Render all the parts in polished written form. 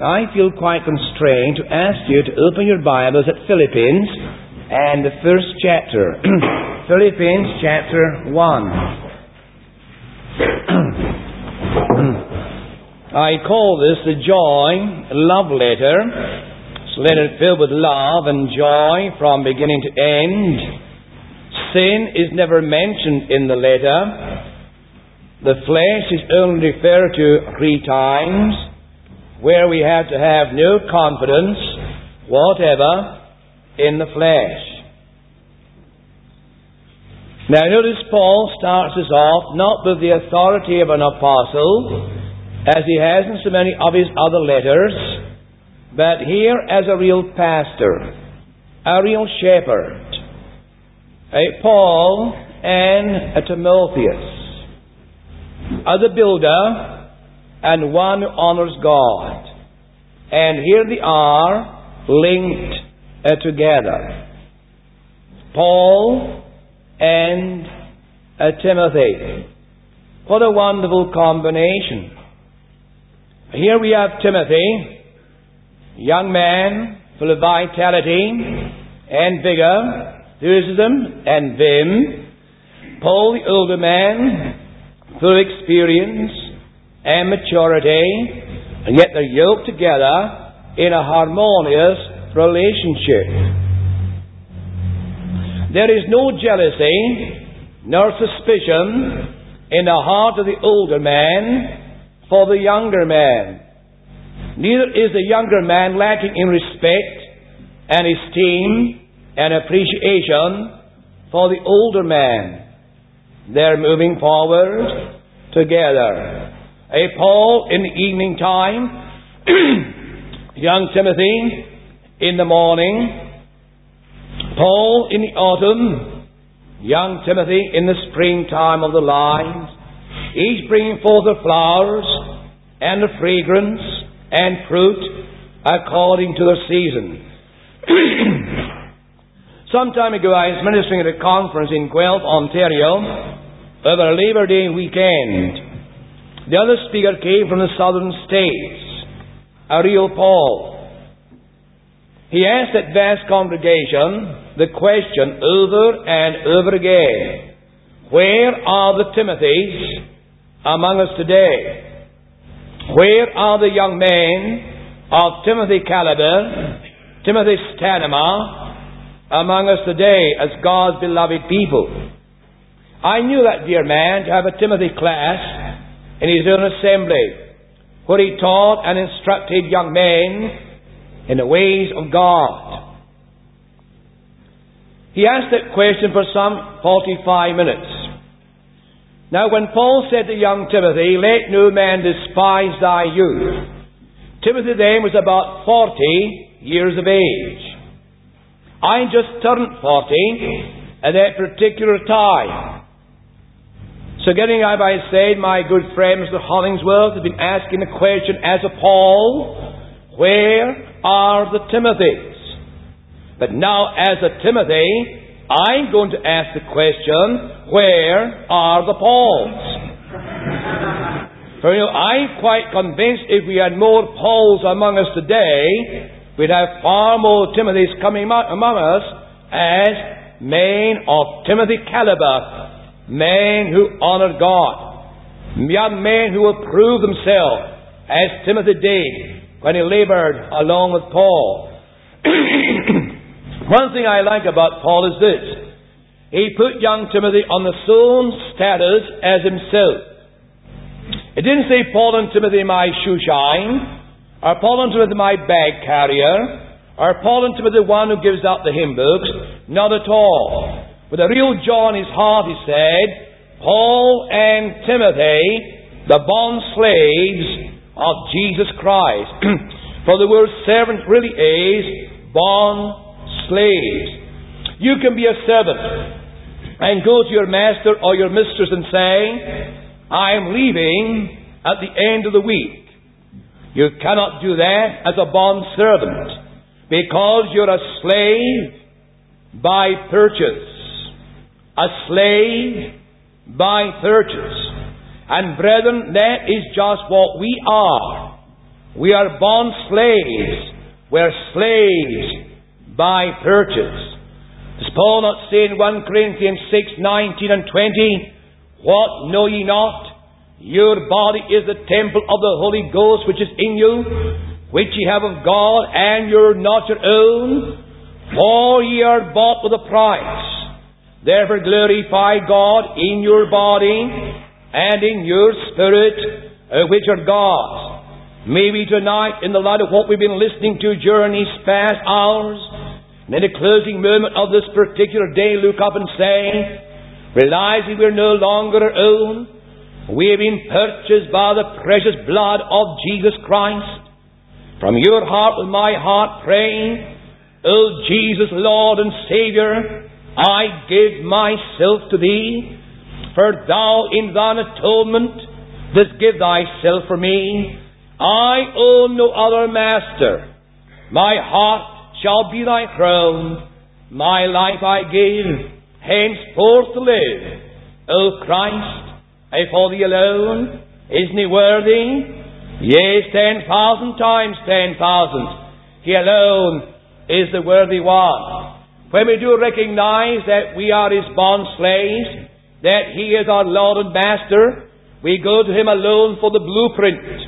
I feel quite constrained to ask you to open your Bibles at Philippians and the first chapter. Philippians chapter 1. I call this the Joy Love Letter. It's a letter filled with love and joy from beginning to end. Sin is never mentioned in the letter. The flesh is only referred to 3 times, where we have to have no confidence whatever in the flesh. Now notice Paul starts us off not with the authority of an apostle, as he has in so many of his other letters, but here as a real pastor, a real shepherd, a Paul and a Timotheus, as a builder and one who honors God. And here they are linked together. Paul and Timothy. What a wonderful combination. Here we have Timothy, young man full of vitality and vigor, enthusiasm and vim. Paul, the older man, full of experience and maturity, and yet they're yoked together in a harmonious relationship. There is no jealousy nor suspicion in the heart of the older man for the younger man. Neither is the younger man lacking in respect and esteem and appreciation for the older man. They're moving forward together. Paul in the evening time, young Timothy in the morning, Paul in the autumn, young Timothy in the springtime of the lives, each bringing forth the flowers and the fragrance and fruit according to the season. Some time ago I was ministering at a conference in Guelph, Ontario, over a Labor Day weekend. The other speaker came from the southern states, a real Paul. He asked that vast congregation the question over and over again: where are the Timothys among us today? Where are the young men of Timothy caliber, Timothy stamina, among us today as God's beloved people? I knew that dear man to have a Timothy class in his own assembly, where he taught and instructed young men in the ways of God. He asked that question for some 45 minutes. Now when Paul said to young Timothy, "Let no man despise thy youth," Timothy then was about 40 years of age. I just turned 40 at that particular time. So getting up, I said, my good friend Mr. Hollingsworth has been asking the question as a Paul, where are the Timothys? But now as a Timothy, I'm going to ask the question, where are the Pauls? For I'm quite convinced if we had more Pauls among us today, we'd have far more Timothys coming among us as men of Timothy caliber, men who honour God, young men who will prove themselves as Timothy did when he laboured along with Paul. One thing I like about Paul is this: he put young Timothy on the same status as himself. It didn't say Paul and Timothy my shoe shine, or Paul and Timothy my bag carrier, or Paul and Timothy the one who gives out the hymn books. Not at all. With a real joy in his heart he said, Paul and Timothy, the bond slaves of Jesus Christ. For the word servant really is bond slaves. You can be a servant and go to your master or your mistress and say, I am leaving at the end of the week. You cannot do that as a bond servant, because you're a slave by purchase. A slave by purchase. And brethren, that is just what we are. We are bond slaves. We're slaves by purchase. Does Paul not say in 1 Corinthians 6:19 and 20, "What know ye not? Your body is the temple of the Holy Ghost which is in you, which ye have of God, and you're not your own. For ye are bought with a price. Therefore glorify God in your body and in your spirit, which are God's." Maybe tonight, in the light of what we've been listening to during these past hours, and in the closing moment of this particular day, look up and say, realizing we're no longer our own, we have been purchased by the precious blood of Jesus Christ. From your heart with my heart praying, "O Jesus, Lord and Saviour, I give myself to Thee, for Thou in Thine atonement dost give Thyself for me. I own no other master. My heart shall be Thy throne. My life I give, henceforth to live. O Christ, for Thee alone, isn't He worthy? Yes, 10,000 times 10,000. He alone is the worthy one. When we do recognize that we are His bond slaves, that He is our Lord and Master, we go to Him alone for the blueprint,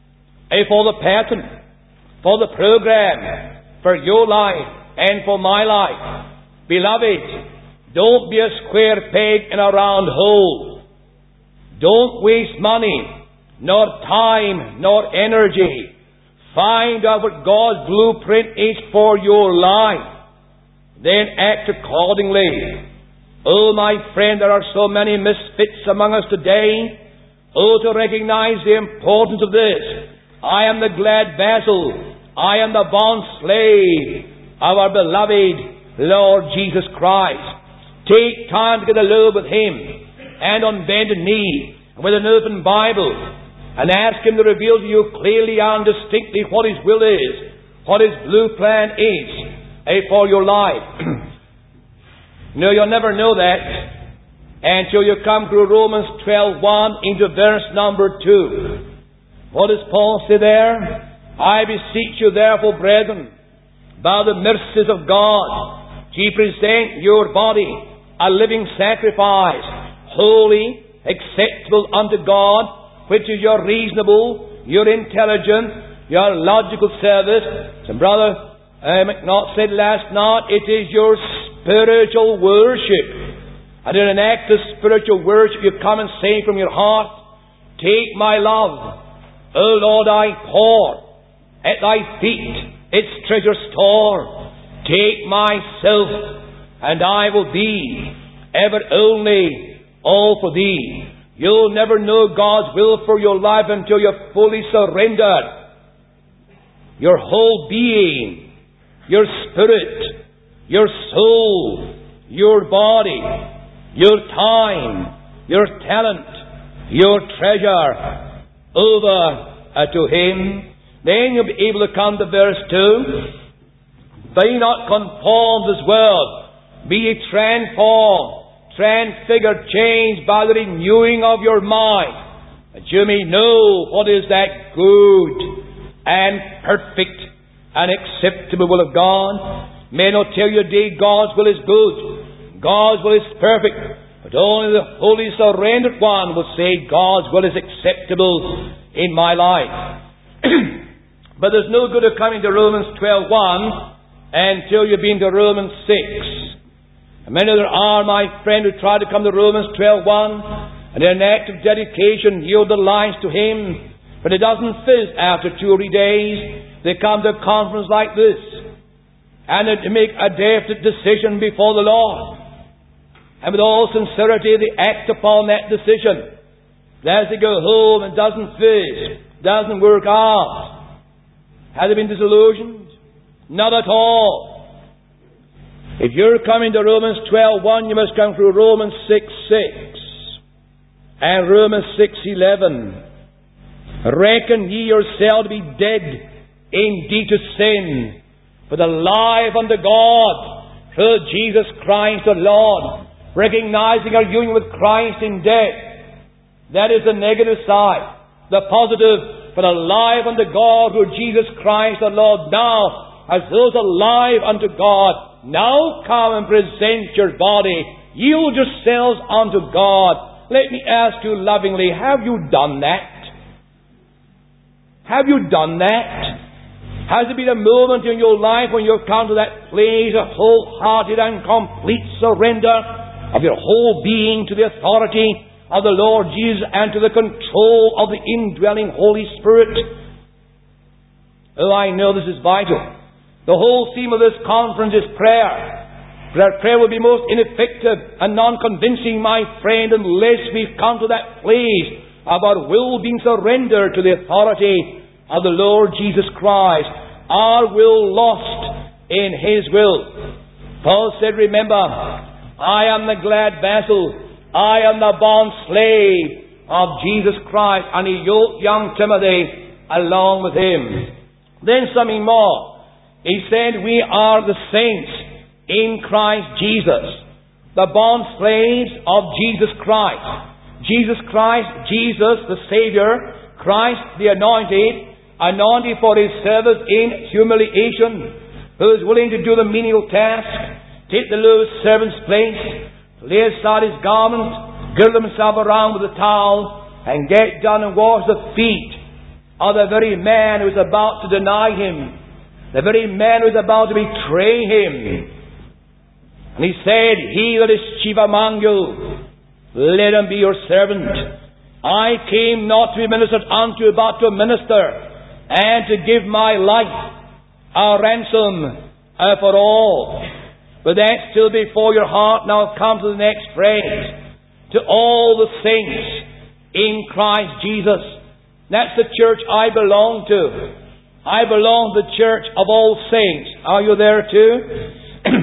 for the pattern, for the program, for your life and for my life. Beloved, don't be a square peg in a round hole. Don't waste money, nor time, nor energy. Find out what God's blueprint is for your life. Then act accordingly. Oh, my friend, there are so many misfits among us today. Oh, to recognize the importance of this. I am the glad vassal. I am the bond slave of our beloved Lord Jesus Christ. Take time to get alone with Him, and on bended knee, and with an open Bible, and ask Him to reveal to you clearly and distinctly what His will is, what His blue plan is for your life. No, you'll never know that until you come through Romans 12:1 into verse number 2. What does Paul say there? "I beseech you therefore, brethren, by the mercies of God, ye present your body a living sacrifice, holy, acceptable unto God, which is your reasonable, your intelligent, your logical service." So Brother McNaught said last night, it is your spiritual worship. And in an act of spiritual worship, you come and say from your heart, "Take my love, O Lord, I pour at Thy feet its treasure store. Take myself, and I will be ever only all for Thee." You'll never know God's will for your life until you're fully surrendered. Your whole being, your spirit, your soul, your body, your time, your talent, your treasure over to Him. Then you'll be able to come to verse 2. "Be not conformed to this world, be ye transformed, transfigured, changed by the renewing of your mind, that you may know what is that good and perfect and acceptable will of God." Men will tell you today God's will is good, God's will is perfect, but only the wholly surrendered one will say God's will is acceptable in my life. But there's no good of coming to Romans 12:1 until you've been to Romans 6. And many there are, my friend, who try to come to Romans 12:1 and in an act of dedication yield their lives to Him, but it doesn't fit after 2 or 3 days. They come to a conference like this, and they make a definite decision before the Lord. And with all sincerity, they act upon that decision. As they go home, it doesn't fit, doesn't work out. Have they been disillusioned? Not at all. If you're coming to Romans 12:1, you must come through Romans 6:6 and Romans 6:11. "Reckon ye yourselves to be dead indeed to sin, but alive unto God through Jesus Christ the Lord." Recognizing our union with Christ in death. That is the negative side. The positive, but alive unto God through Jesus Christ the Lord. Now, as those alive unto God, now come and present your body. Yield yourselves unto God. Let me ask you lovingly, have you done that? Have you done that? Has there been a moment in your life when you've come to that place of wholehearted and complete surrender of your whole being to the authority of the Lord Jesus and to the control of the indwelling Holy Spirit? Oh, I know this is vital. The whole theme of this conference is prayer. But prayer will be most ineffective and non-convincing, my friend, unless we've come to that place of our will being surrendered to the authority of the Lord Jesus Christ. Our will lost in His will. Paul said, remember, I am the glad vessel. I am the bond slave of Jesus Christ. And he yoked young Timothy along with him. Then something more. He said, we are the saints in Christ Jesus, the bond slaves of Jesus Christ. Jesus Christ, Jesus the Savior, Christ the anointed for His service in humiliation, who is willing to do the menial task, take the lowest servant's place, lay aside his garment, girdle himself around with a towel, and get down and wash the feet of the very man who is about to deny Him, the very man who is about to betray Him. And he said, he that is chief among you, let him be your servant. I came not to be ministered unto, but to minister, and to give my life a ransom for all. But that's still before your heart. Now come to the next phrase. To all the saints in Christ Jesus. That's the church I belong to. I belong to the church of all saints. Are you there too?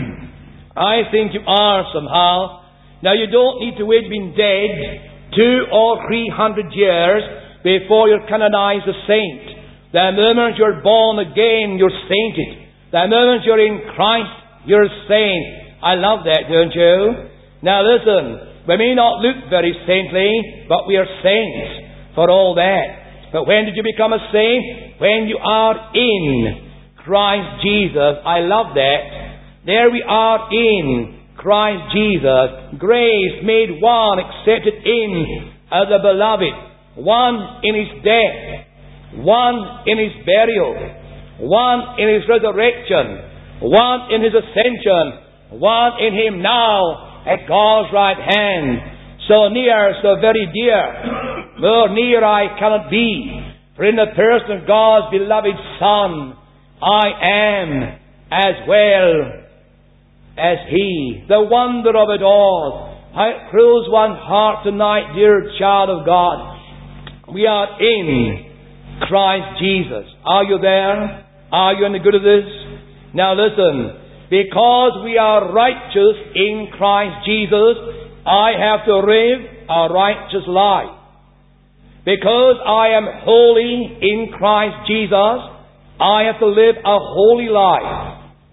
I think you are somehow. Now you don't need to wait to be dead 200 or 300 years before you're canonized a saint. The moment you're born again, you're sainted. The moment you're in Christ, you're a saint. I love that, don't you? Now listen, we may not look very saintly, but we are saints for all that. But when did you become a saint? When you are in Christ Jesus. I love that. There we are in Christ Jesus. Grace made one, accepted in the beloved. One in His death. One in His burial. One in His resurrection. One in His ascension. One in Him now at God's right hand. So near, so very dear. More near I cannot be. For in the person of God's beloved Son, I am as well as He. The wonder of it all. How it thrills one's heart tonight, dear child of God. We are in Christ Jesus. Are you there? Are you in the good of this? Now listen. Because we are righteous in Christ Jesus, I have to live a righteous life. Because I am holy in Christ Jesus, I have to live a holy life.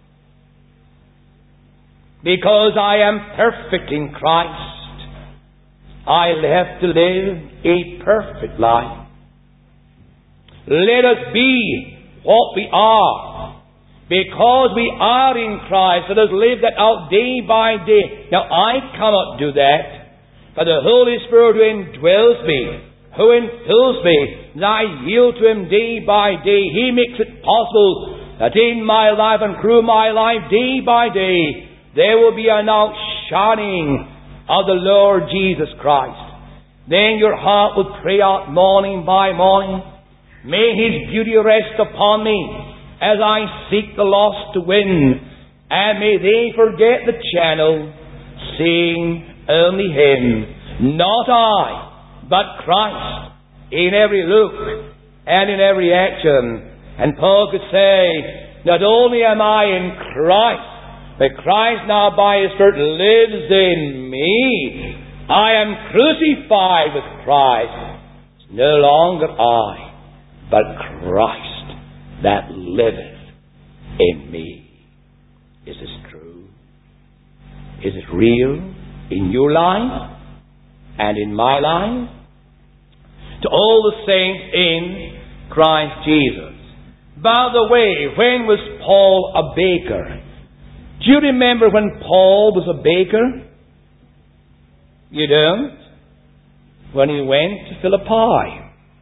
Because I am perfect in Christ, I have to live a perfect life. Let us be what we are. Because we are in Christ, let us live that out day by day. Now, I cannot do that, but the Holy Spirit who indwells me, who infills me, and I yield to Him day by day, He makes it possible that in my life and through my life, day by day, there will be an outshining of the Lord Jesus Christ. Then your heart will pray out morning by morning. May His beauty rest upon me as I seek the lost to win. And may they forget the channel, seeing only Him. Not I, but Christ, in every look and in every action. And Paul could say, not only am I in Christ, but Christ now by His Spirit lives in me. I am crucified with Christ. It's no longer I, but Christ that liveth in me. Is this true? Is it real in your life and in my life? To all the saints in Christ Jesus. By the way, when was Paul a baker? Do you remember when Paul was a baker? You don't? When he went to fill a pie.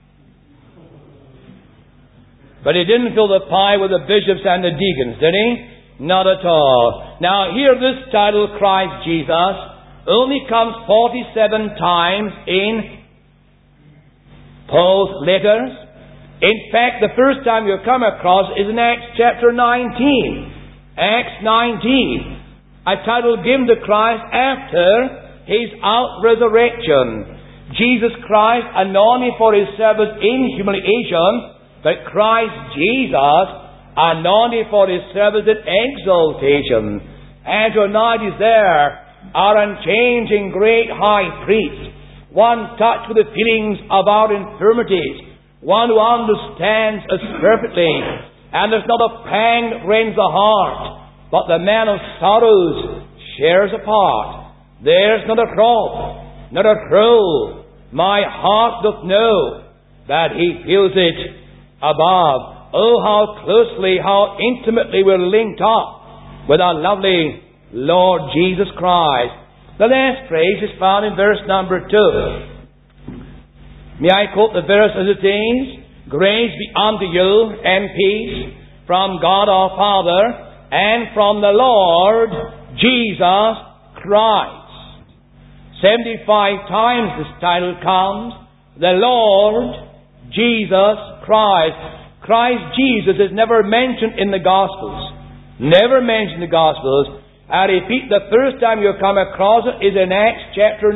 But he didn't fill the pie with the bishops and the deacons, did he? Not at all. Now here this title, Christ Jesus, only comes 47 times in Paul's letters. In fact, the first time you come across is in Acts chapter 19. Acts 19. A title given to Christ after His out-resurrection. Jesus Christ anointed for His service in humiliation, but Christ Jesus anointed for His service in exaltation. And tonight is there, our unchanging great high priest, one touched with the feelings of our infirmities, one who understands us perfectly, and there's not a pang that rends the heart, but the man of sorrows shares a part. There's not a crop, not a crow, my heart doth know, that He feels it above. Oh, how closely, how intimately we're linked up with our lovely Lord Jesus Christ. The last phrase is found in verse number 2. May I quote the verse as it is? Grace be unto you and peace from God our Father and from the Lord Jesus Christ. 75 times this title comes. The Lord Jesus Christ. Christ Jesus is never mentioned in the Gospels. Never mentioned in the Gospels. I repeat, the first time you come across it is in Acts chapter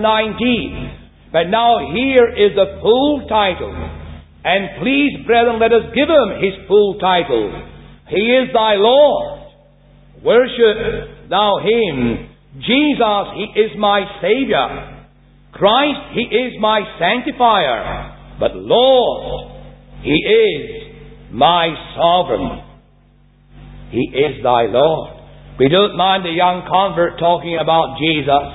19. But now here is the full title. And please, brethren, let us give Him His full title. He is thy Lord. Worship thou Him. Jesus, He is my Saviour. Christ, He is my Sanctifier. But Lord, He is my Sovereign. He is thy Lord. We don't mind the young convert talking about Jesus.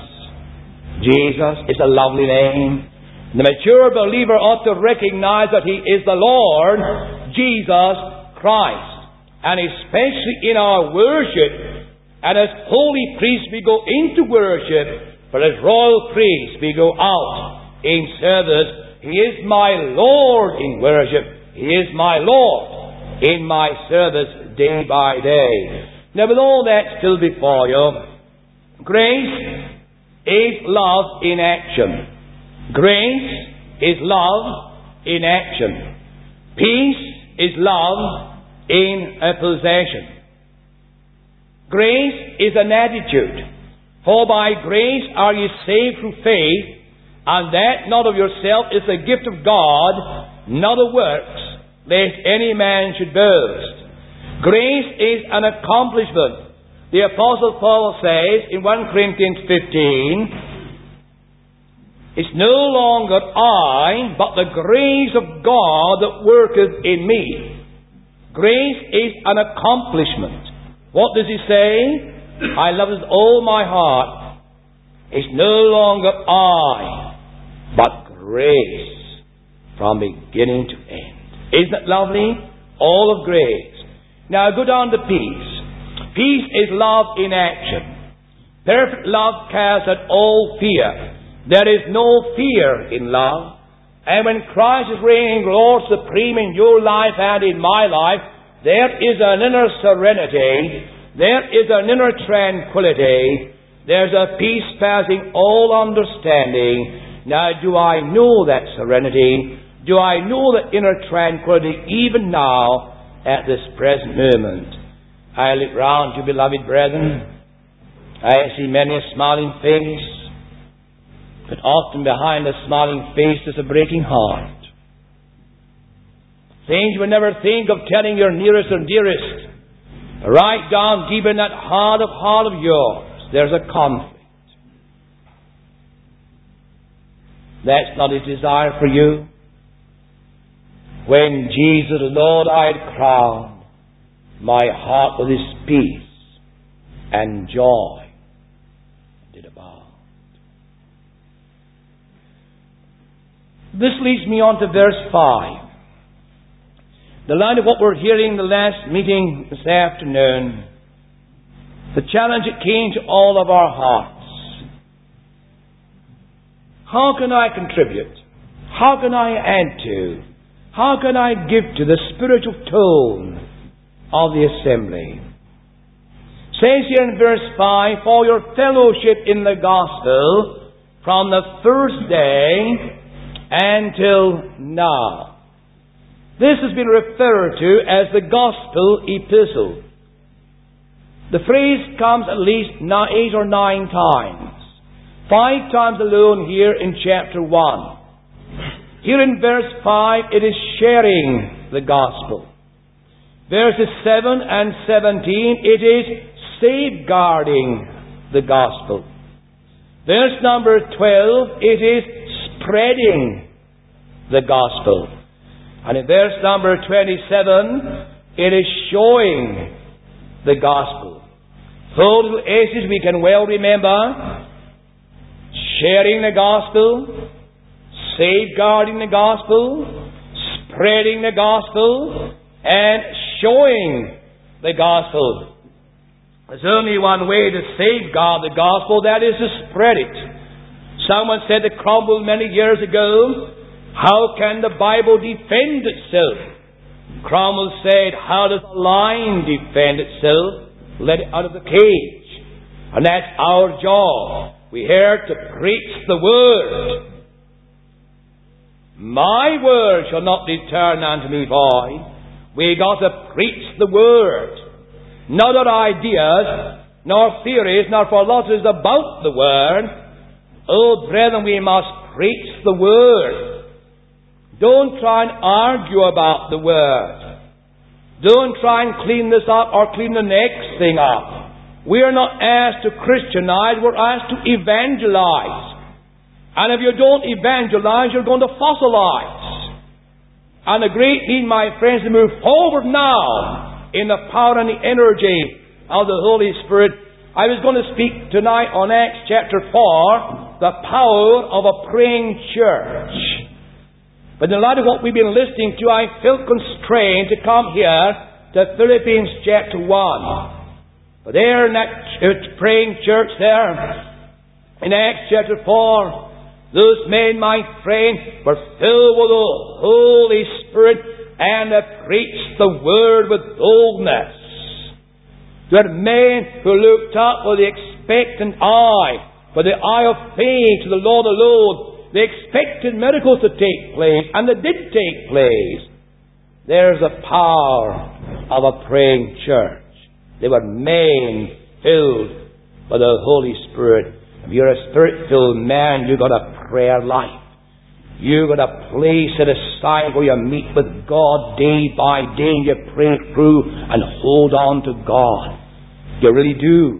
Jesus is a lovely name. The mature believer ought to recognize that He is the Lord Jesus Christ. And especially in our worship, and as holy priests we go into worship, but as royal priests we go out in service. He is my Lord in worship. He is my Lord in my service day by day. Now, with all that still before you, grace is love in action. Grace is love in action. Peace is love in a possession. Grace is an attitude. For by grace are ye saved through faith, and that not of yourself is the gift of God, not of works, lest any man should boast. Grace is an accomplishment. The Apostle Paul says in 1 Corinthians 15, it's no longer I, but the grace of God that worketh in me. Grace is an accomplishment. What does he say? I love it with all my heart. It's no longer I, but grace from beginning to end. Isn't it lovely? All of grace. Now go down to peace. Peace is love in action. Perfect love casts out all fear. There is no fear in love. And when Christ is reigning Lord supreme in your life and in my life, there is an inner serenity. There is an inner tranquility. There's a peace passing all understanding. Now, do I know that serenity? Do I know that inner tranquility even now at this present moment? I look round you, beloved brethren. I see many a smiling face. But often behind a smiling face is a breaking heart. Things you would never think of telling your nearest and dearest. Right down deep in that heart of yours, there's a conflict. That's not His desire for you. When Jesus, Lord, I had crowned my heart with His peace and joy did abound. This leads me on to verse 5. The line of what we're hearing the last meeting this afternoon, the challenge that came to all of our hearts. How can I contribute? How can I add to? How can I give to the spiritual tone of the assembly? It says here in verse 5, for your fellowship in the gospel from the first day until now. This has been referred to as the gospel epistle. The phrase comes at least 8 or 9 times. 5 times alone here in chapter 1. Here in verse 5, it is sharing the gospel. Verses 7 and 17, it is safeguarding the gospel. Verse number 12, it is spreading the gospel. And in verse number 27, it is showing the gospel. Those little S's we can well remember. Sharing the gospel, safeguarding the gospel, spreading the gospel, and showing the gospel. There's only one way to safeguard the gospel, that is to spread it. Someone said to Cromwell many years ago, how can the Bible defend itself? Cromwell said, how does a lion defend itself? Let it out of the cage. And that's our job. We're here to preach the Word. My word shall not return unto me void. We got to preach the Word. Not our ideas, nor theories, nor philosophies about the Word. Oh, brethren, we must preach the Word. Don't try and argue about the Word. Don't try and clean this up or clean the next thing up. We are not asked to Christianize, we're asked to evangelize. And if you don't evangelize, you're going to fossilize. And the great need, my friends, to move forward now in the power and the energy of the Holy Spirit. I was going to speak tonight on Acts chapter 4, the power of a praying church. But in light of what we've been listening to, I felt constrained to come here to Philippians chapter 1. But there in that praying church there, in Acts chapter 4, those men, my friend, were filled with the Holy Spirit and they preached the Word with boldness. There were men who looked up with the expectant eye, with the eye of faith to the Lord alone. They expected miracles to take place, and they did take place. There's the power of a praying church. They were men filled by the Holy Spirit. If you're a Spirit-filled man, you've got a prayer life. You've got a place set aside where you meet with God day by day and you pray through and hold on to God. You really do.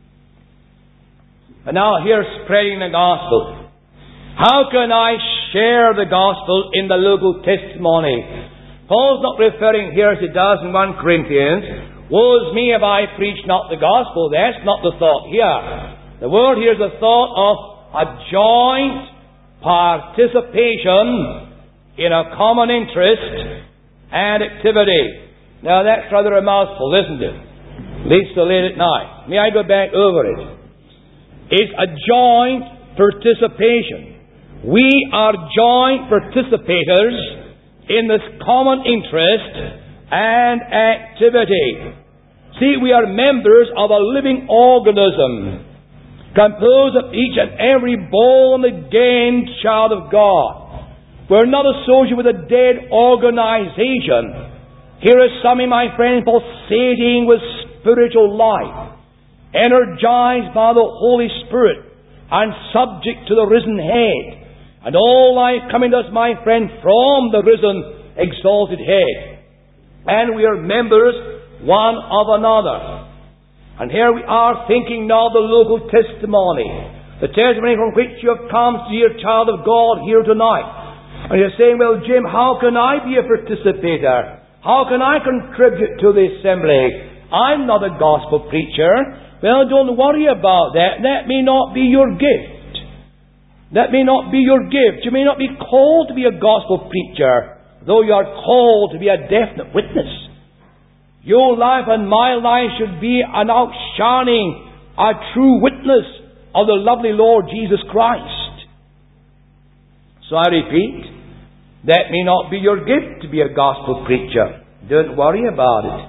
And now here's spreading the gospel. How can I share the gospel in the local testimony? Paul's not referring here as he does in 1 Corinthians. Woe's me if I preach not the gospel. That's not the thought here. The word here is the thought of a joint participation in a common interest and activity. Now that's rather a mouthful, isn't it? At least till late at night. May I go back over it? It's a joint participation. We are joint participators in this common interest and activity. See, we are members of a living organism composed of each and every born-again child of God. We're not associated with a dead organization. Here is something, my friends, pulsating with spiritual life, energized by the Holy Spirit and subject to the risen head. And all life coming to us, my friend, from the risen, exalted head. And we are members one of another. And here we are thinking now of the local testimony. The testimony from which you have come, dear child of God, here tonight. And you're saying, well, Jim, how can I be a participator? How can I contribute to the assembly? I'm not a gospel preacher. Well, don't worry about that. That may not be your gift. That may not be your gift. You may not be called to be a gospel preacher. though you are called to be a definite witness. Your life and my life should be an outshining, a true witness of the lovely Lord Jesus Christ. So I repeat, that may not be your gift to be a gospel preacher. Don't worry about it.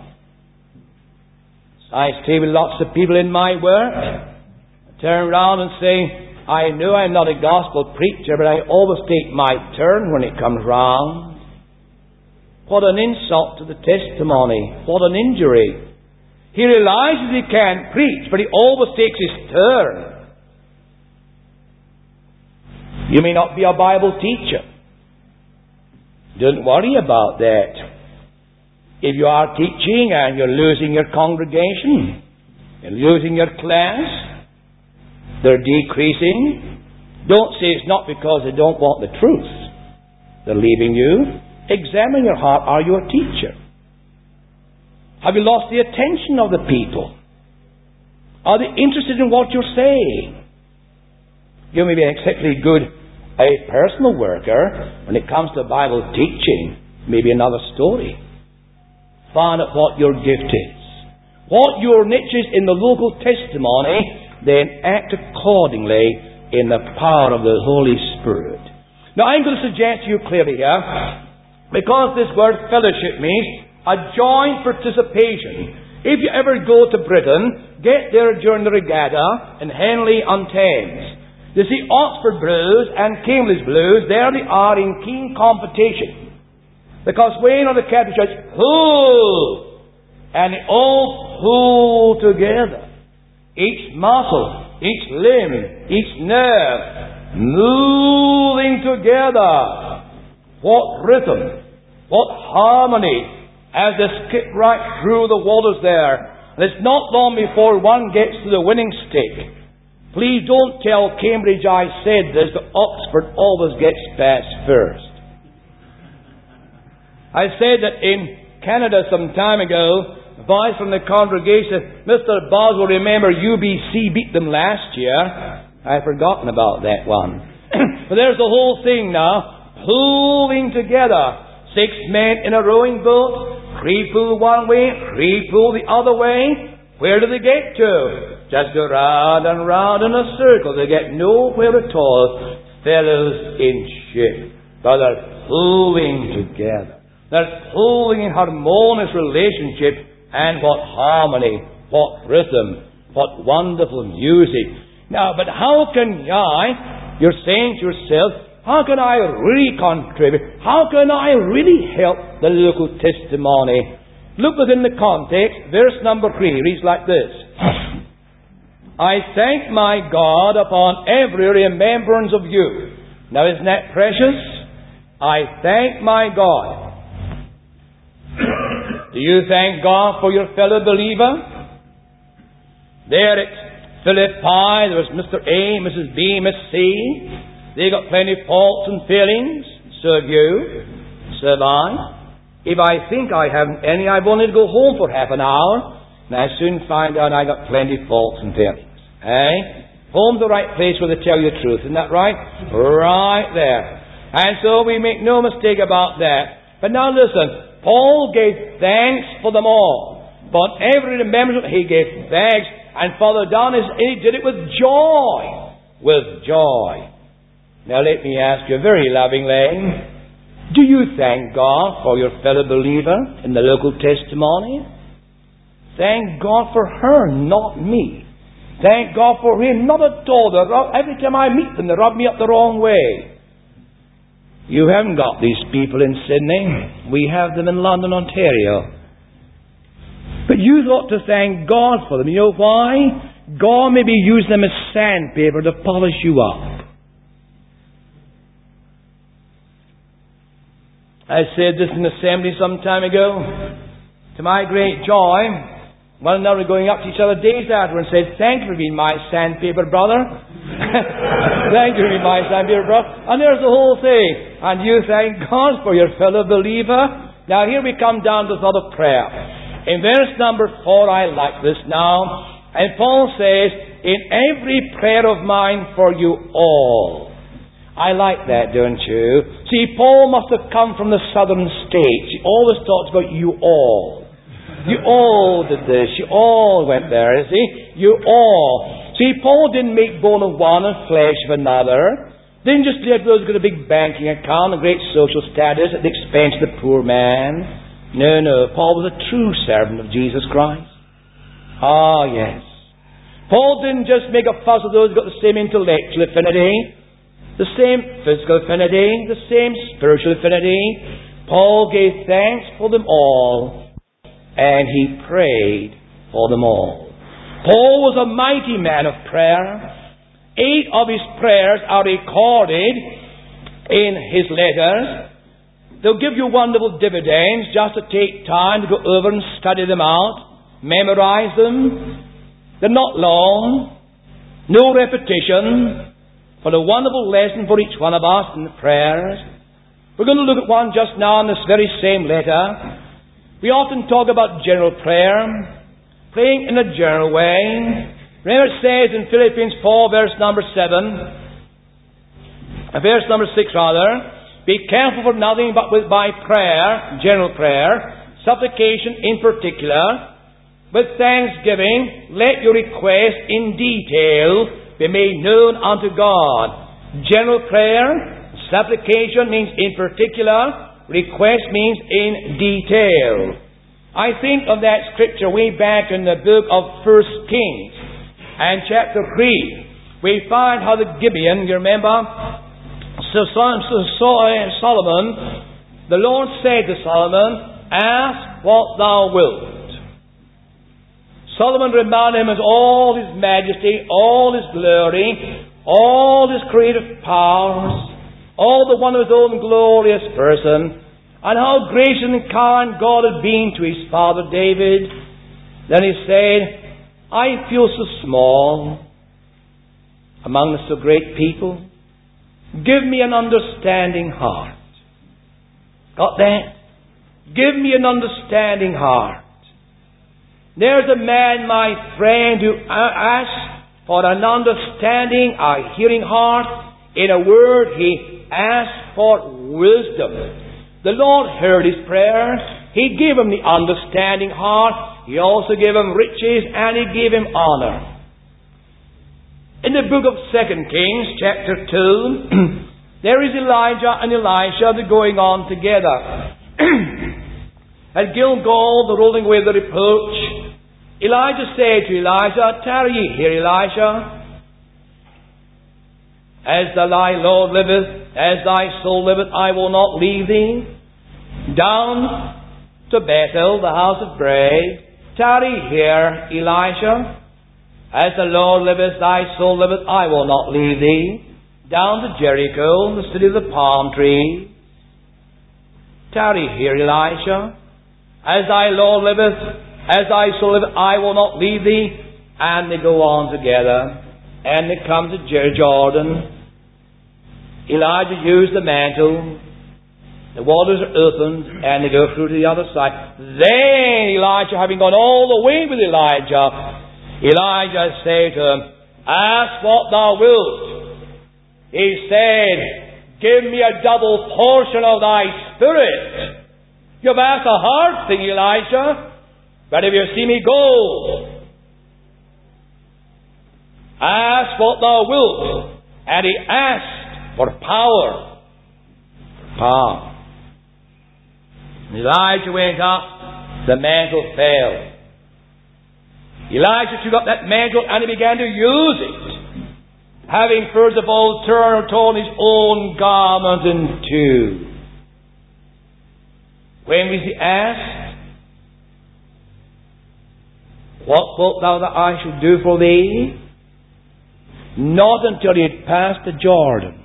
I stay with lots of people in my work. I turn around and say, I know I'm not a gospel preacher, but I always take my turn when it comes round. What an insult to the testimony. What an injury. He realizes he can't preach, but he always takes his turn. You may not be a Bible teacher. Don't worry about that. If you are teaching and you're losing your congregation, you're losing your class, they're decreasing, don't say it's not because they don't want the truth. They're leaving you. Examine your heart. Are you a teacher? Have you lost the attention of the people? Are they interested in what you're saying? You may be an exceptionally good personal worker. When it comes to Bible teaching, maybe another story. Find out what your gift is. What your niche is in the local testimony, then act accordingly in the power of the Holy Spirit. Now I'm going to suggest to you clearly here, because this word fellowship means a joint participation. If you ever go to Britain, get there during the regatta in Henley-on-Thames. You see, Oxford Blues and Cambridge Blues, there they are in keen competition. Because when on the Catholic Church, pull, and they all pull together. Each muscle, each limb, each nerve, moving together. What rhythm, what harmony, as they skip right through the waters there. And it's not long before one gets to the winning stick. Please don't tell Cambridge I said this, but Oxford always gets past first. I said that in Canada some time ago, a voice from the congregation, Mr. Bos will remember UBC beat them last year. I've forgotten about that one. But there's the whole thing now, pulling together. 6 men in a rowing boat, 3 pull one way, 3 pull the other way. Where do they get to? Just go round and round in a circle. They get nowhere at all. Fellows in ship. But they're pulling together. They're pulling in harmonious relationship. And what harmony, what rhythm, what wonderful music. Now, but how can you're saying to yourself, how can I really contribute? How can I really help the local testimony? Look within the context. Verse number 3 reads like this. I thank my God upon every remembrance of you. Now, isn't that precious? I thank my God. Do you thank God for your fellow believer? There at Philippi, there was Mr. A, Mrs. B, Miss C. They got plenty of faults and failings. So have you. So have I. If I think I haven't any, I've only to go home for half an hour, and I soon find out I got plenty of faults and failings. Home's the right place where they tell you the truth. Isn't that right? Right there. And so we make no mistake about that. But now listen. Paul gave thanks for them all. But every remembrance, he gave thanks. And further down, he did it with joy. With joy. Now let me ask you very lovingly, do you thank God for your fellow believer in the local testimony? Thank God for her, not me. Thank God for him, not at all. Every time I meet them, they rub me up the wrong way. You haven't got these people in Sydney. We have them in London, Ontario. But you ought to thank God for them. You know why? God maybe used them as sandpaper to polish you up. I said this in the assembly some time ago. To my great joy, one another going up to each other days after and said, thank you for being my sandpaper brother. Thank you for being my sandpaper brother. And there's the whole thing. And you thank God for your fellow believer. Now here we come down to the thought of prayer. In verse number 4, I like this now. And Paul says, in every prayer of mine for you all, I like that, don't you? See, Paul must have come from the southern states. He always talks about you all. You all did this. You all went there, you see? You all. See, Paul didn't make bone of one and flesh of another. Didn't just let those get a big banking account, a great social status at the expense of the poor man. No, no. Paul was a true servant of Jesus Christ. Ah, yes. Paul didn't just make a fuss of those who got the same intellectual affinity, the same physical affinity, the same spiritual affinity. Paul gave thanks for them all, and he prayed for them all. Paul was a mighty man of prayer. 8 of his prayers are recorded in his letters. They'll give you wonderful dividends just to take time to go over and study them out, memorize them. They're not long, no repetition, but a wonderful lesson for each one of us in the prayers. We're going to look at one just now in this very same letter. We often talk about general prayer, praying in a general way. Remember it says in Philippians 4 verse number 6 rather, be careful for nothing but by prayer, general prayer, supplication in particular, with thanksgiving, let your request in detail be made known unto God. General prayer, supplication means in particular, request means in detail. I think of that scripture way back in the book of 1 Kings and chapter 3. We find how the Gibeon, you remember, Solomon, the Lord said to Solomon, ask what thou wilt. Solomon reminded him of all his majesty, all his glory, all his creative powers, all the wonder of his own glorious person, and how gracious and kind God had been to his father David. Then he said, I feel so small among so great people. Give me an understanding heart. Got that? Give me an understanding heart. There's a man, my friend, who asks for an understanding, a hearing heart. In a word, he asked for wisdom. The Lord heard his prayer. He gave him the understanding heart. He also gave him riches, and he gave him honor. In the book of 2 Kings, chapter 2, there is Elijah and Elisha going on together. At Gilgal, the rolling away of the reproach, Elijah said to Elisha, tarry ye here, Elisha. As thy Lord liveth, as thy soul liveth, I will not leave thee. Down to Bethel, the house of bread. Tarry here, Elisha. As the Lord liveth, thy soul liveth, I will not leave thee. Down to Jericho, the city of the palm trees. Tarry here, Elisha. As thy Lord liveth, as thy soul liveth, I will not leave thee. And they go on together. And they come to Jordan. Elijah used the mantle. The waters are opened, and they go through to the other side. Then Elijah, having gone all the way with Elijah said to him, ask what thou wilt. He said, give me a double portion of thy spirit. You've asked a hard thing, Elijah, but if you see me go, ask what thou wilt. And he asked for power. Power. Elijah went up, the mantle fell. Elijah took up that mantle and he began to use it, having first of all torn his own garment in two. When was he asked, what wilt thou that I should do for thee? Not until he had passed the Jordan.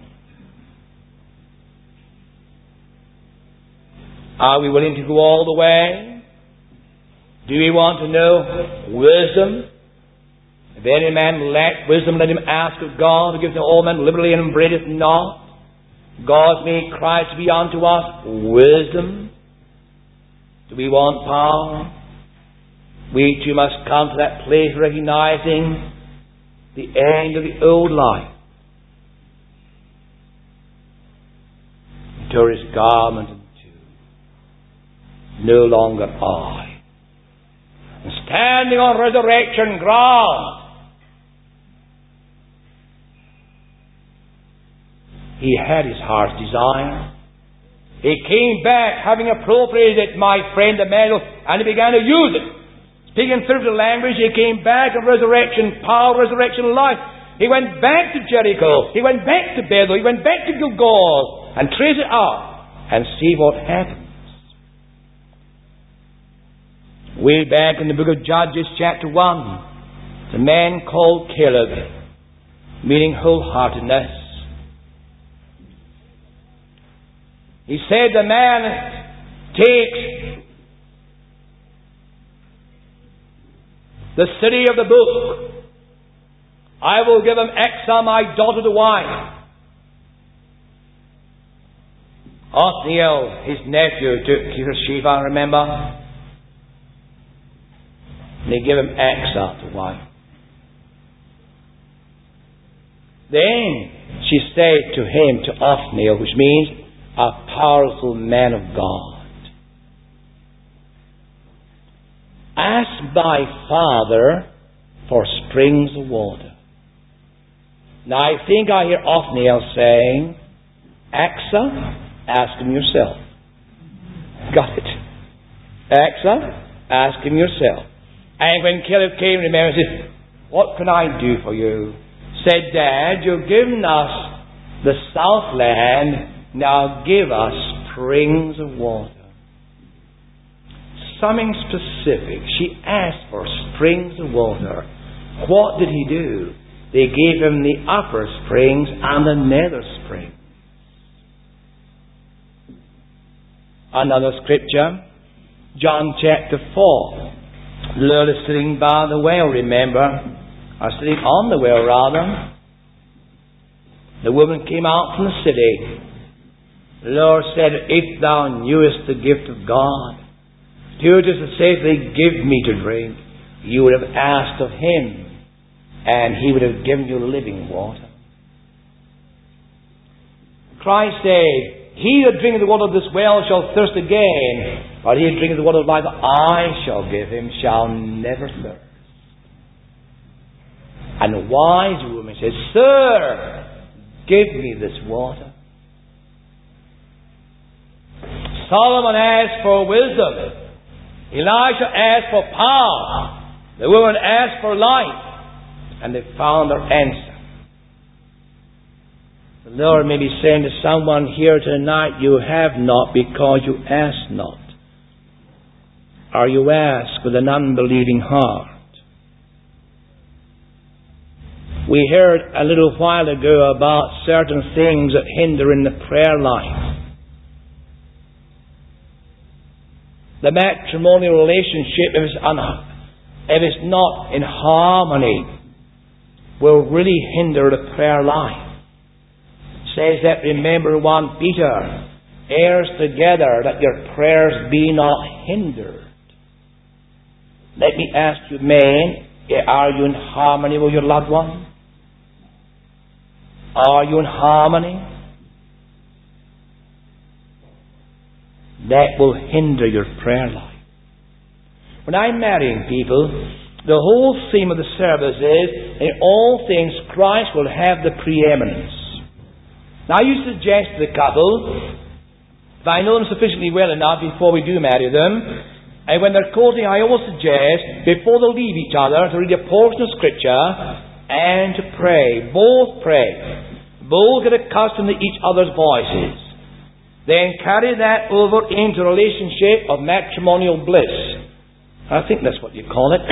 Are we willing to go all the way? Do we want to know wisdom? If any man lack wisdom, let him ask of God, who gives to all men liberally and upbraideth not. God made Christ to be unto us wisdom. Do we want power? We too must come to that place recognizing the end of the old life. tore his garment in two. No longer I. And standing on resurrection ground, he had his heart's desire. He came back having appropriated it, my friend Emmanuel, and he began to use it. Speaking spiritual language, he came back in resurrection power, resurrection life. He went back to Jericho. He went back to Bethel. He went back to Gilgal and trace it out and see what happens. Way back in the book of Judges, chapter 1, the man called Caleb, meaning wholeheartedness. He said the man takes the city of the book. I will give him Exa, my daughter, to wife. Othniel, his nephew, took Sheba, remember? And they give him Exa to wife. Then she said to him, to Othniel, which means a powerful man of God, ask thy father for springs of water. Now I think I hear Othniel saying, Exa, ask him yourself. Got it. Exa, ask him yourself. And when Caleb came, remember, he said, what can I do for you? Said, Dad, you've given us the southland. Now give us springs of water. Something specific. She asked for springs of water. What did he do? They gave him the upper springs and the nether springs. Another scripture, John chapter 4. The Lord is sitting by the well, remember? Or sitting on the well, rather. The woman came out from the city. The Lord said, if thou knewest the gift of God, do it as to safely give me to drink, you would have asked of him, and he would have given you living water. Christ said, he that drinketh the water of this well shall thirst again, but he that drinketh the water of life that I shall give him shall never thirst. And the wise woman says, Sir, give me this water. Solomon asked for wisdom. Elijah asked for power. The woman asked for light. And they found their answer. The Lord may be saying to someone here tonight, you have not because you ask not. Or you ask with an unbelieving heart. We heard a little while ago about certain things that hinder in the prayer life. The matrimonial relationship, if it's not in harmony, will really hinder the prayer life. It says that, remember 1 Peter, heirs together, that your prayers be not hindered. Let me ask you, men, are you in harmony with your loved one? Are you in harmony? That will hinder your prayer life. When I'm marrying people, the whole theme of the service is, in all things Christ will have the preeminence. Now you suggest to the couple, if I know them sufficiently well enough before we do marry them, and when they're courting, I always suggest, before they leave each other, to read a portion of Scripture and to pray. Both pray. Both get accustomed to each other's voices. Then carry that over into a relationship of matrimonial bliss. I think that's what you call it.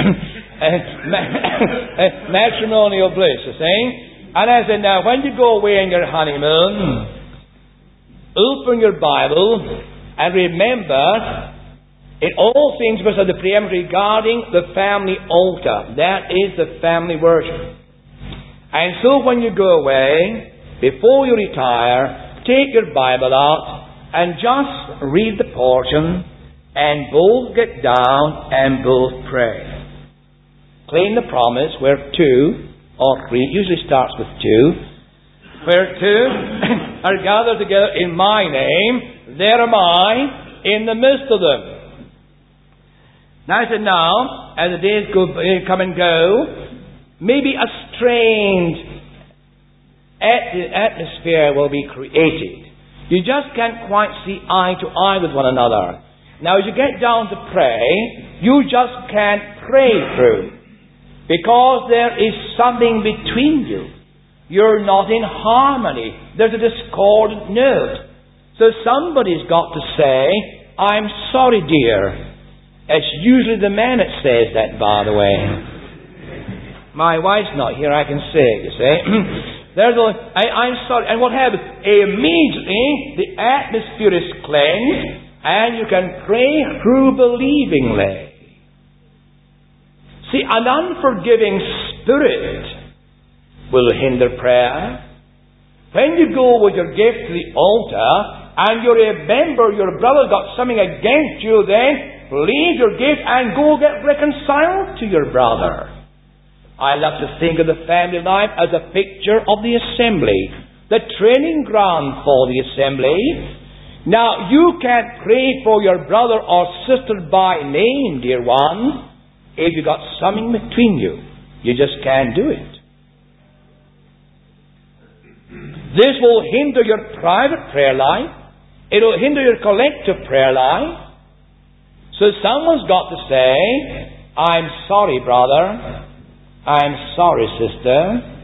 Matrimonial bliss, you see. And I said, now when you go away on your honeymoon, open your Bible and remember, in all things must have the preeminence regarding the family altar. That is the family worship. And so when you go away, before you retire, take your Bible out and just read the portion and both get down and both pray. Claim the promise where 2 or 3, usually starts with 2, Where two are gathered together in my name, there am I in the midst of them. Now I said, now, as the days come and go, maybe a strange atmosphere will be created. You just can't quite see eye to eye with one another. Now, as you get down to pray, you just can't pray through, because there is something between you. You're not in harmony. There's a discordant note. So somebody's got to say, I'm sorry, dear. It's usually the man that says that, by the way. My wife's not here, I can say it, you see. I'm sorry. And what happens? Immediately, the atmosphere is cleansed, and you can pray through believingly. See, an unforgiving spirit will hinder prayer. When you go with your gift to the altar, and you remember your brother got something against you, then leave your gift and go get reconciled to your brother. I love to think of the family life as a picture of the assembly, the training ground for the assembly. Now, you can't pray for your brother or sister by name, dear one, if you've got something between you. You just can't do it. This will hinder your private prayer life. It will hinder your collective prayer life. So someone's got to say, I'm sorry, brother. I'm sorry, sister.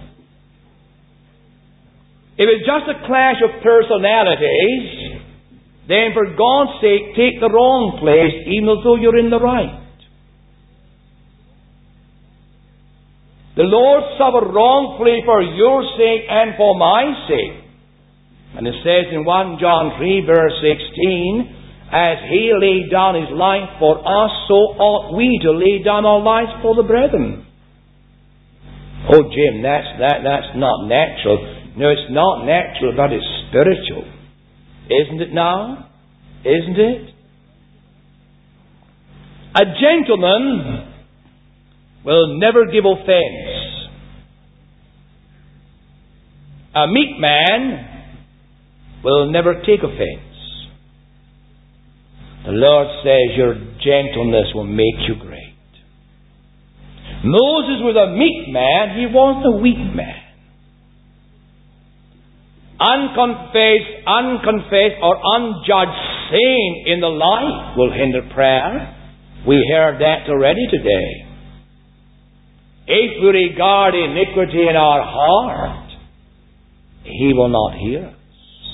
If it's just a clash of personalities, then for God's sake, take the wrong place, even though you're in the right. The Lord suffered wrongfully for your sake and for my sake. And it says in 1 John 3 verse 16, as He laid down His life for us, so ought we to lay down our lives for the brethren. Oh, Jim, that's not natural. No, it's not natural, but it's spiritual. Isn't it now? Isn't it? A gentleman will never give offense. A meek man will never take offense. The Lord says your gentleness will make you great. Moses was a meek man. He wasn't a weak man. Unconfessed or unjudged sin in the life will hinder prayer. We heard that already today. If we regard iniquity in our heart, He will not hear us.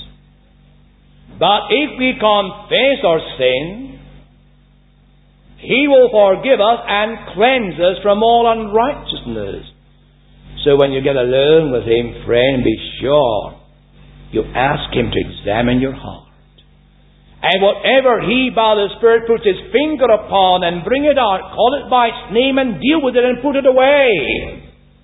But if we confess our sin, He will forgive us and cleanse us from all unrighteousness. So when you get alone with Him, friend, be sure you ask Him to examine your heart. And whatever He by the Spirit puts His finger upon, and bring it out, call it by its name and deal with it and put it away.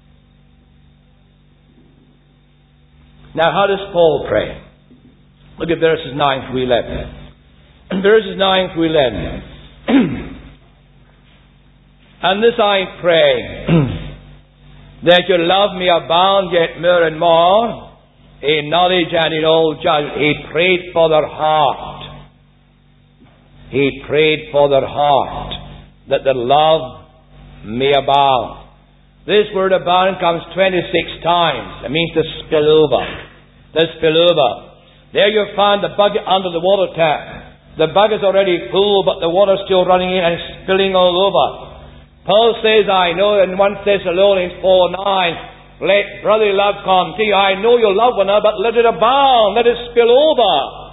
Now how does Paul pray? Look at verses 9 through 11. Verses 9 through 11. And this I pray, that your love may abound yet more and more in knowledge and in all judgment. He prayed for their heart. He prayed for their heart, that the love may abound. This word abound comes 26 times. It means to spill over. To spill over. There you find the bucket under the water tap. The bucket's already full, but the water's still running in and spilling all over. Paul says, I know in 1 Thessalonians 4:9, let brotherly love continue. I know you love one another, but let it abound. Let it spill over.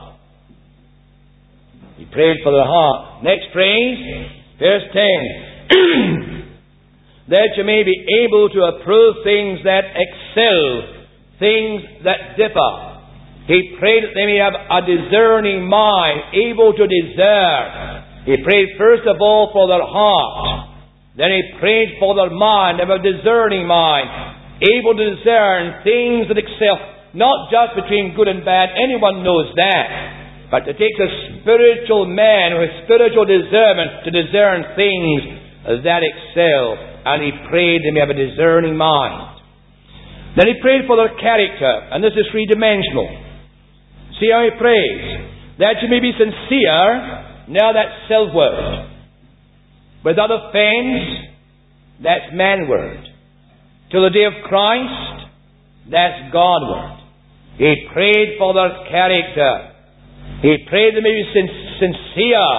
He prayed for the heart. Next phrase, verse 10. That you may be able to approve things that excel, things that differ. He prayed that they may have a discerning mind, able to discern. He prayed first of all for their heart. Then he prayed for their mind, have a discerning mind, able to discern things that excel, not just between good and bad. Anyone knows that. But it takes a spiritual man with spiritual discernment to discern things that excel. And he prayed they may have a discerning mind. Then he prayed for their character, and this is three-dimensional. See how he prays. That you may be sincere, now that's self-word. Without offense, that's man-word. Till the day of Christ, that's God-word. He prayed for their character. He prayed they may be sincere,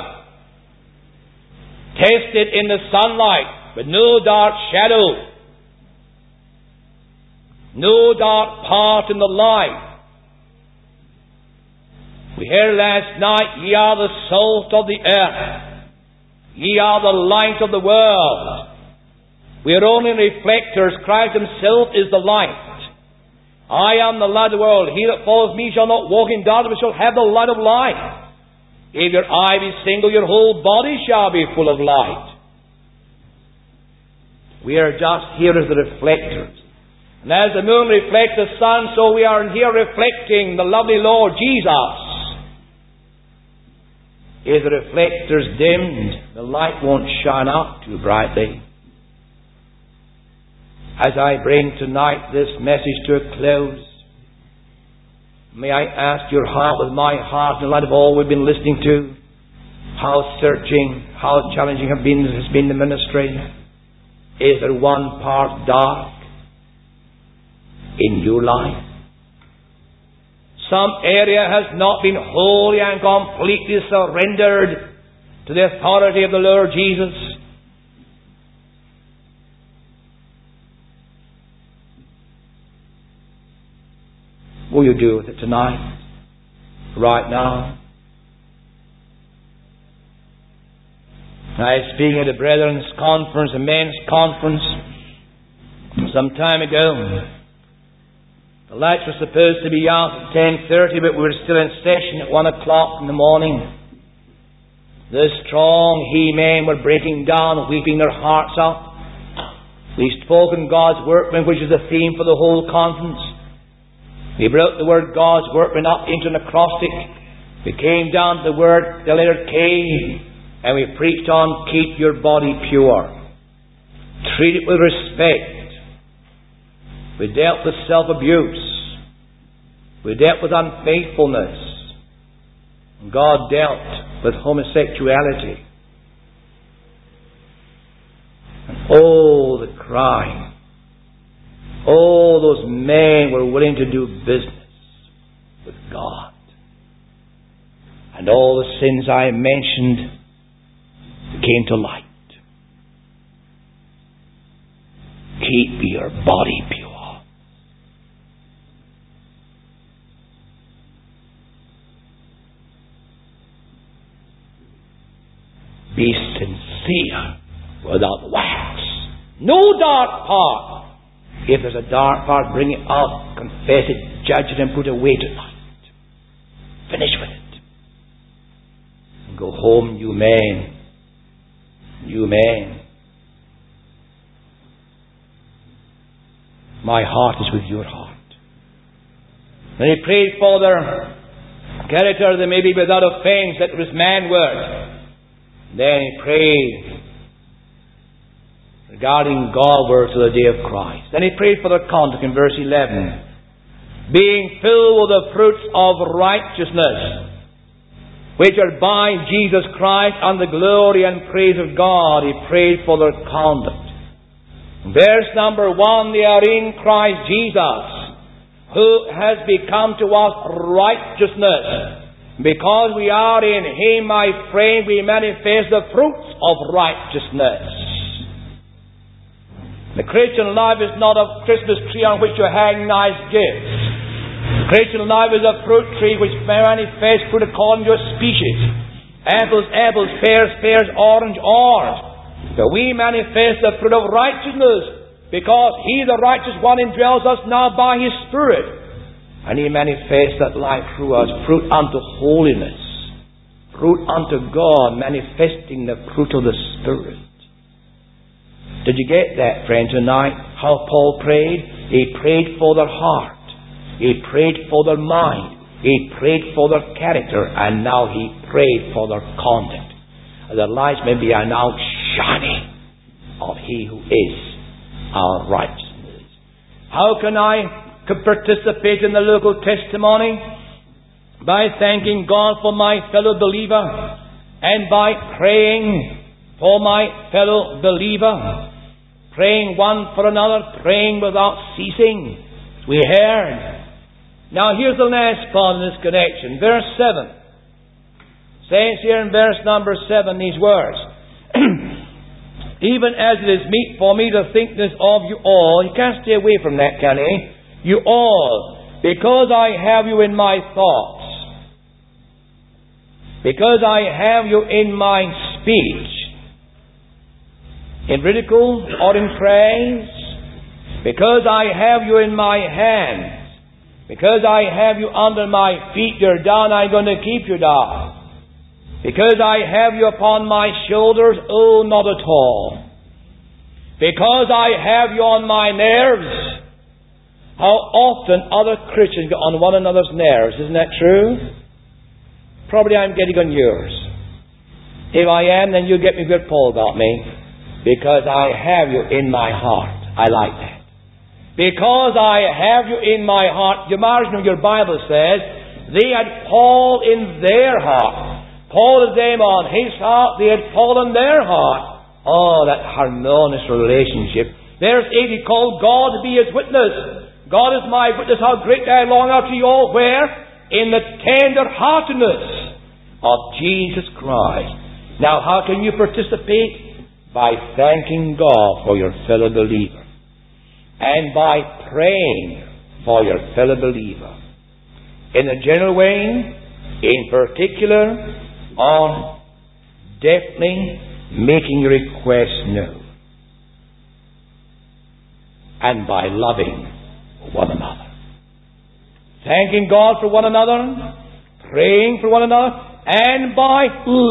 tested in the sunlight, with no dark shadow, no dark part in the light. We heard last night, ye are the salt of the earth. Ye are the light of the world. We are only reflectors. Christ himself is the light. I am the light of the world. He that follows me shall not walk in darkness, but shall have the light of life. If your eye be single, your whole body shall be full of light. We are just here as the reflectors. And as the moon reflects the sun, so we are here reflecting the lovely Lord Jesus. If the reflector's dimmed, the light won't shine out too brightly. As I bring tonight this message to a close, may I ask your heart with my heart, in light of all we've been listening to, how searching, how challenging has been the ministry. Is there one part dark in your life? Some area has not been wholly and completely surrendered to the authority of the Lord Jesus. What will you do with it tonight? Right now? I was speaking at a Brethren's conference, a men's conference, some time ago. The lights were supposed to be out at 10:30, but we were still in session at 1 o'clock in the morning. The strong he-men were breaking down, weeping their hearts out. We spoke in God's workman, which is the theme for the whole conference. We broke the word God's workman up into an acrostic. We came down to the word, the letter K, and we preached on keep your body pure. Treat it with respect. We dealt with self-abuse. We dealt with unfaithfulness. God dealt with homosexuality. And oh, the cry. Oh, those men were willing to do business with God. And all the sins I mentioned came to light. Keep your body pure. Be sincere without wax. No dark part. If there's a dark part, bring it out, confess it, judge it, and put away tonight. Finish with it. And go home, you man. You man. My heart is with your heart. Then he prayed for their character that may be without offense, that was man-word. Then he prayed regarding God's word to the day of Christ. Then he prayed for their conduct in verse 11. Being filled with the fruits of righteousness, which are by Jesus Christ, and the glory and praise of God. He prayed for their conduct. Verse number 1, they are in Christ Jesus, who has become to us righteousness. Because we are in Him, my friend, we manifest the fruits of righteousness. The Christian life is not a Christmas tree on which you hang nice gifts. The Christian life is a fruit tree which manifests fruit according to your species. Apples, apples, pears, pears, orange, orange. So we manifest the fruit of righteousness because He, the righteous one, indwells us now by His Spirit. And He manifests that life through us, fruit unto holiness, fruit unto God, manifesting the fruit of the Spirit. Did you get that, friend, tonight? How Paul prayed? He prayed for their heart. He prayed for their mind. He prayed for their character. And now he prayed for their conduct. Their lives may be an outshining of He who is our righteousness. How can I participate in the local testimony? By thanking God for my fellow believer and by praying for my fellow believer. Praying one for another, praying without ceasing. We heard. Now here's the last part in this connection. Verse 7. Says here in verse number 7 these words. Even as it is meet for me to think this of you all. You can't stay away from that, can you? You all. Because I have you in my thoughts. Because I have you in my speech. In ridicule or in praise. Because I have you in my hands. Because I have you under my feet, you're down, I'm going to keep you down. Because I have you upon my shoulders, oh, not at all. Because I have you on my nerves. How often other Christians get on one another's nerves, isn't that true? Probably I'm getting on yours. If I am, then you get me where Paul got me. Because I have you in my heart. I like that. Because I have you in my heart. You imagine your Bible says, they had Paul in their heart. Paul had them on his heart, they had Paul in their heart. Oh, that harmonious relationship. There's it, he called God to be his witness. God is my witness, how great I long after you all. Where? In the tender heartedness of Jesus Christ. Now, how can you participate? By thanking God for your fellow believer. And by praying for your fellow believer. In a general way, in particular, on definitely making your request known. And by loving one another. Thanking God for one another, praying for one another, and by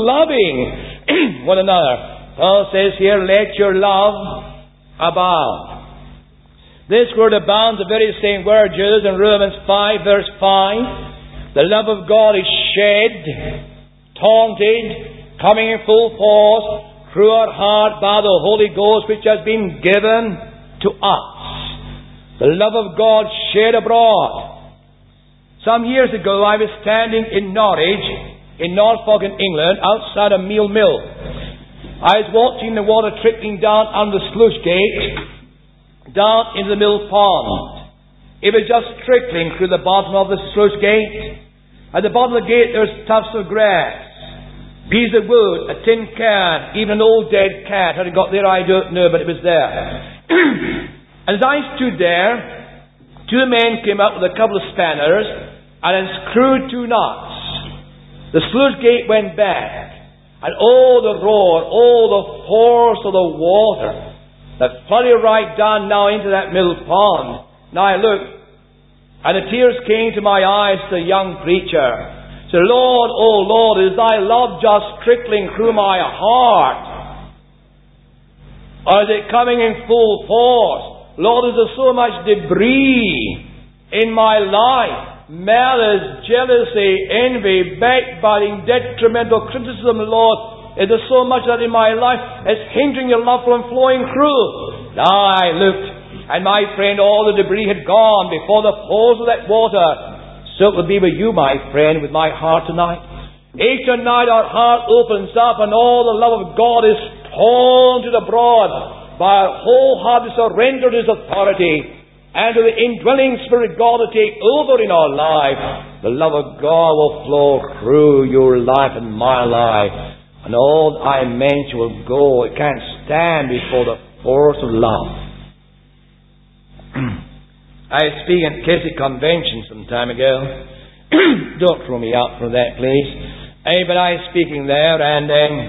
loving one another. Paul says here, let your love abound. This word abound, the very same word used in Romans 5 verse 5. The love of God is shed, taunted, coming in full force through our heart by the Holy Ghost which has been given to us. The love of God shed abroad. Some years ago I was standing in Norwich, in Norfolk in England, outside a meal mill. I was watching the water trickling down under the sluice gate, down into the mill pond. It was just trickling through the bottom of the sluice gate. At the bottom of the gate there was tufts of grass, pieces of wood, a tin can, even an old dead cat. How it got there I don't know, but it was there. As I stood there, two men came up with a couple of spanners and unscrewed two knots. The sluice gate went back, and all the roar, all the force of the water that flooded right down now into that mill pond. Now I looked, and the tears came to my eyes, the young preacher. Said, Lord, oh Lord, is thy love just trickling through my heart? Or is it coming in full force? Lord, is there so much debris in my life? Malice, jealousy, envy, backbiting, detrimental criticism, Lord. Is there so much that in my life is hindering your love from flowing through? Now I looked, and my friend, all the debris had gone before the force of that water. So it will be with you, my friend, with my heart tonight. Each night our heart opens up, and all the love of God is torn to the broad by our wholehearted surrender to His authority, and to the indwelling Spirit God to take over in our life. The love of God will flow through your life and my life, and all I mention will go. It can't stand before the force of love. I was speaking at Keswick Convention some time ago. Don't throw me out for that, please. But I was speaking there, and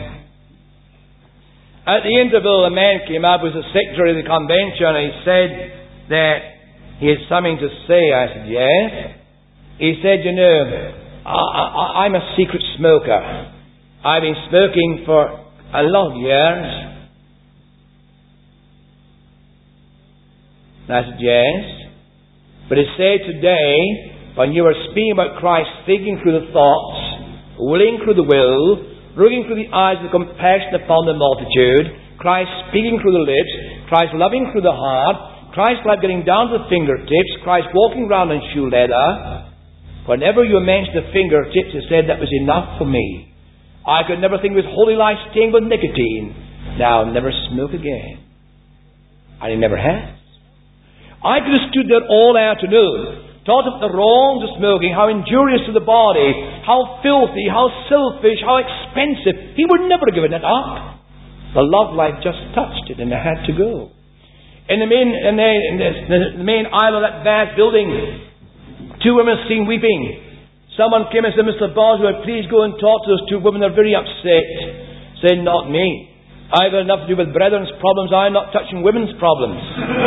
at the interval, a man came up, was the secretary of the convention, and he said that he had something to say. I said, yes. He said, you know, I'm a secret smoker. I've been smoking for a lot of years. I said, yes. But he said today, when you were speaking about Christ, thinking through the thoughts, willing through the will, looking through the eyes of compassion upon the multitude, Christ speaking through the lips, Christ loving through the heart, Christ's life getting down to the fingertips, Christ walking around in shoe leather. Whenever you mentioned the fingertips, he said that was enough for me. I could never think of his holy life stained with nicotine. Now I'll never smoke again. And he never has. I could have stood there all afternoon, taught him the wrongs of smoking, how injurious to the body, how filthy, how selfish, how expensive. He would never have given it up. The love life just touched it and it had to go. In the main aisle of that vast building, 2 women seen weeping. Someone came and said, Mr. Boswell, please go and talk to those 2 women. They're very upset. Said, not me. I've got enough to do with brethren's problems. I'm not touching women's problems.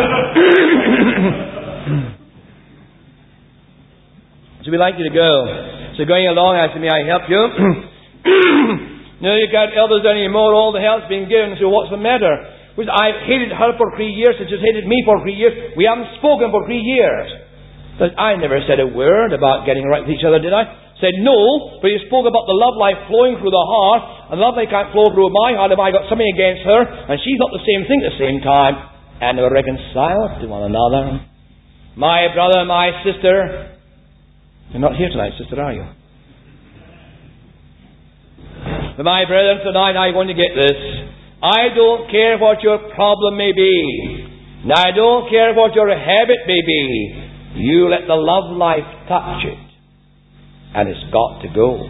So we'd like you to go. So going along, I said, may I help you? No, you can't help us anymore. All the help's been given. So what's the matter? Because I've hated her for 3 years. She's just hated me for 3 years. We haven't spoken for 3 years. But I never said a word about getting right with each other, did I? Said no, but you spoke about the love life flowing through the heart, and love life can't flow through my heart if I got something against her, and she thought the same thing at the same time, and they were reconciled to one another. My brother, my sister, you're not here tonight, sister, are you? But my brethren, tonight I want to get this. I don't care what your problem may be. Now I don't care what your habit may be. You let the love life touch it. And it's got to go.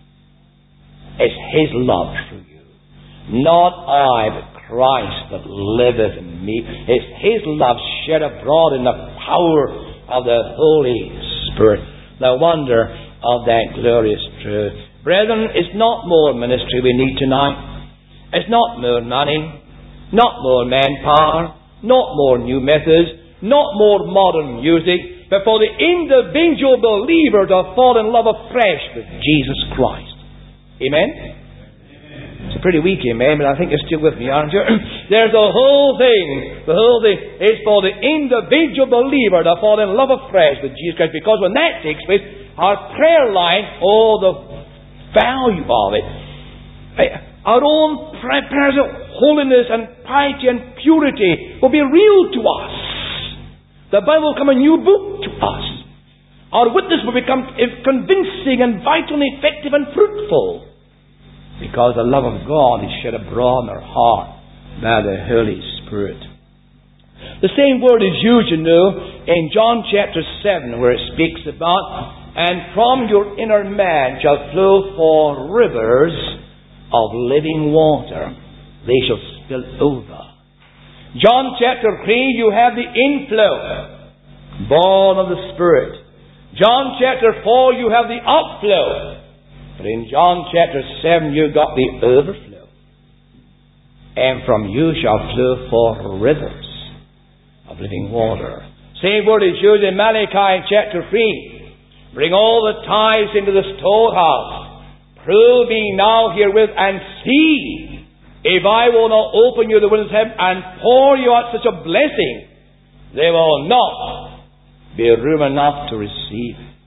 It's His love through you. Not I, but Christ that liveth in me. It's His love shed abroad in the power of the Holy Spirit. The wonder of that glorious truth. Brethren, it's not more ministry we need tonight. It's not more money. Not more manpower. Not more new methods. Not more modern music. But for the individual believer to fall in love afresh with Jesus Christ. Amen? It's a pretty weak amen, but I think you're still with me, aren't you? There's the whole thing. The whole thing is for the individual believer to fall in love afresh with Jesus Christ. Because when that takes place, our prayer life, the value of it, our own prayers of holiness and piety and purity will be real to us. The Bible will become a new book to us. Our witness will become convincing and vital and effective and fruitful. Because the love of God is shed abroad in our heart by the Holy Spirit. The same word is used, in John chapter 7, where it speaks about, and from your inner man shall flow forth rivers of living water. They shall spill over. John chapter 3, you have the inflow, born of the Spirit. John chapter 4, you have the outflow. But in John chapter 7, you got the overflow. And from you shall flow forth rivers of living water. Same word is used in Malachi chapter 3. Bring all the tithes into the storehouse. Prove me now herewith and see if I will not open you the windows of heaven and pour you out such a blessing, there will not be room enough to receive it.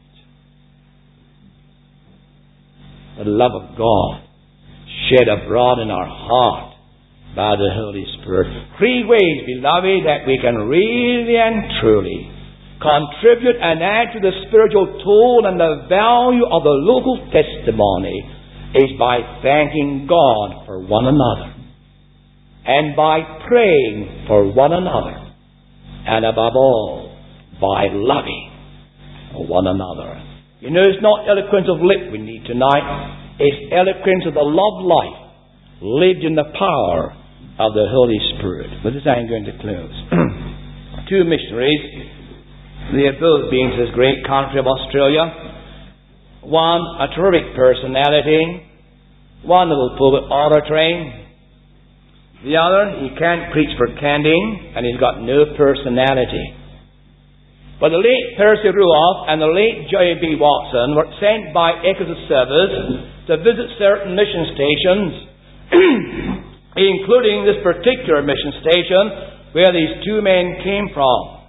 The love of God shed abroad in our heart by the Holy Spirit. 3 ways, beloved, that we can really and truly contribute and add to the spiritual toll and the value of the local testimony is by thanking God for one another. And by praying for one another. And above all, by loving one another. It's not eloquence of lip we need tonight. It's eloquence of the love life lived in the power of the Holy Spirit. With this I'm going to close. 2 missionaries. They have both been to this great country of Australia. One, a terrific personality. Wonderful pulpit oratory. The other, he can't preach for candy, and he's got no personality. But the late Percy Ruoff and the late J.B. Watson were sent by Ecclesiastic Service to visit certain mission stations, including this particular mission station where these 2 men came from.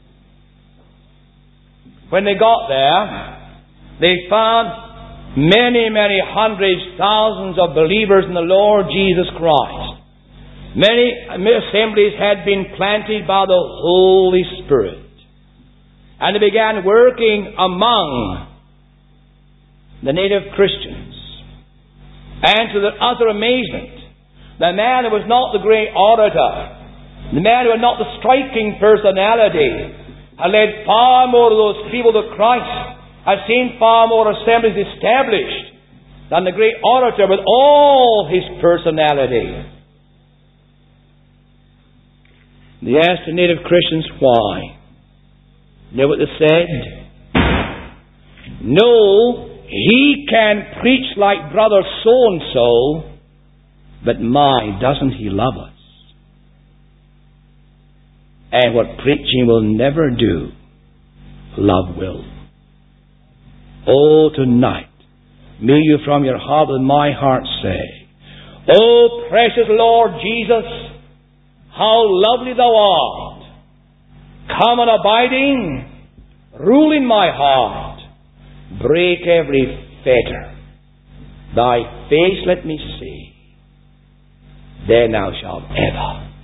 When they got there, they found many, many hundreds, thousands of believers in the Lord Jesus Christ. Many assemblies had been planted by the Holy Spirit. And they began working among the native Christians. And to their utter amazement, the man who was not the great orator, the man who had not the striking personality, had led far more of those people to Christ, had seen far more assemblies established than the great orator with all his personality. They asked the native Christians why. You know what they said? No, he can preach like brother so-and-so, but my, doesn't he love us? And what preaching will never do, love will. Oh, tonight, may you from your heart and my heart say, Oh, precious Lord Jesus, how lovely thou art. Come and abiding, rule in my heart. Break every fetter. Thy face let me see. Then thou shalt ever